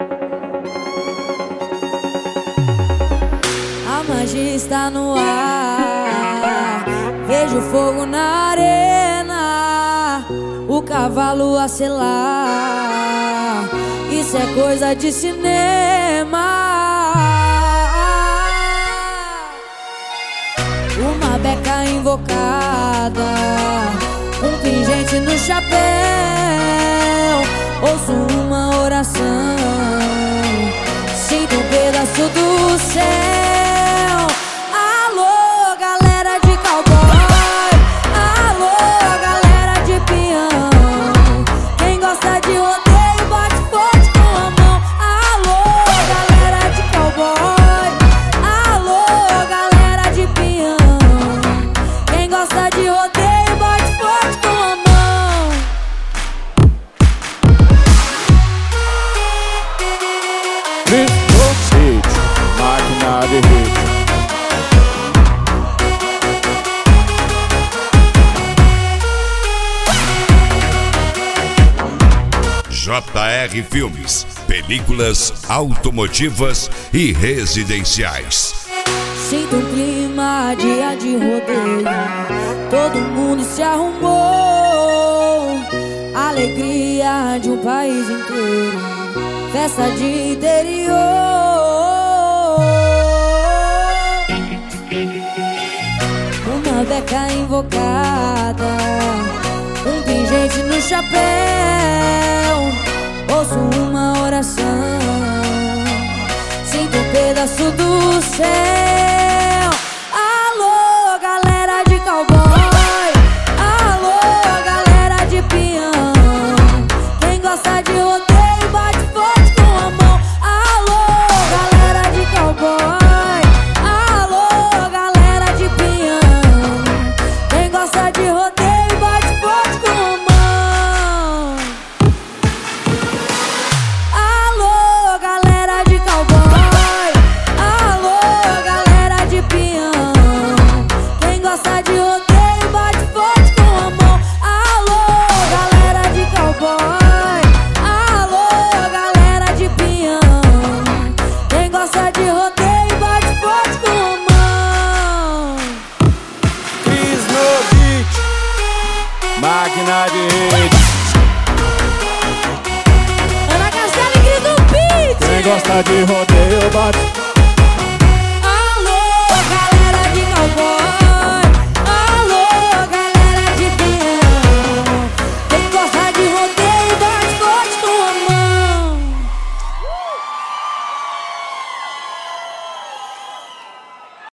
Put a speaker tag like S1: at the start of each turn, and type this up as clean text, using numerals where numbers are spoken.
S1: A magia está no ar, vejo fogo na arena, o cavalo a selar, isso é coisa de cinema. Uma beca invocada, um pingente no chapéu, ouço uma oração, sinto um pedaço do céu. Alô, galera de cowboy, alô, galera de peão, quem gosta de rodeio bate forte com a mão. Alô, galera de cowboy, alô, galera de peão, quem gosta de rodeio bate forte com a mão.
S2: Máquina de hit.
S3: JR Filmes, películas automotivas e residenciais.
S1: Sinto um clima, dia de rodeio, todo mundo se arrumou, alegria de um país inteiro, festa de interior. Uma beca invocada, um pingente no chapéu, ouço uma oração, sinto um pedaço do céu. Alô, galera de cowboy, alô, galera de peão, quem gosta de rodeio bate forte com a mão. Alô, galera de cowboy, alô, galera de peão, quem gosta de rodeio bate forte com a mão. Alô, galera de cowboy, alô, galera de peão, quem gosta de rodeio bate forte com a mão. Alô, galera de cowboy, alô, galera de peão, quem gosta de rodeio bate forte com a mão.
S2: Cris no beat. Máquina de hit.
S1: Ana Castelo e Cris no beat.
S2: Quem gosta de rodeio bate.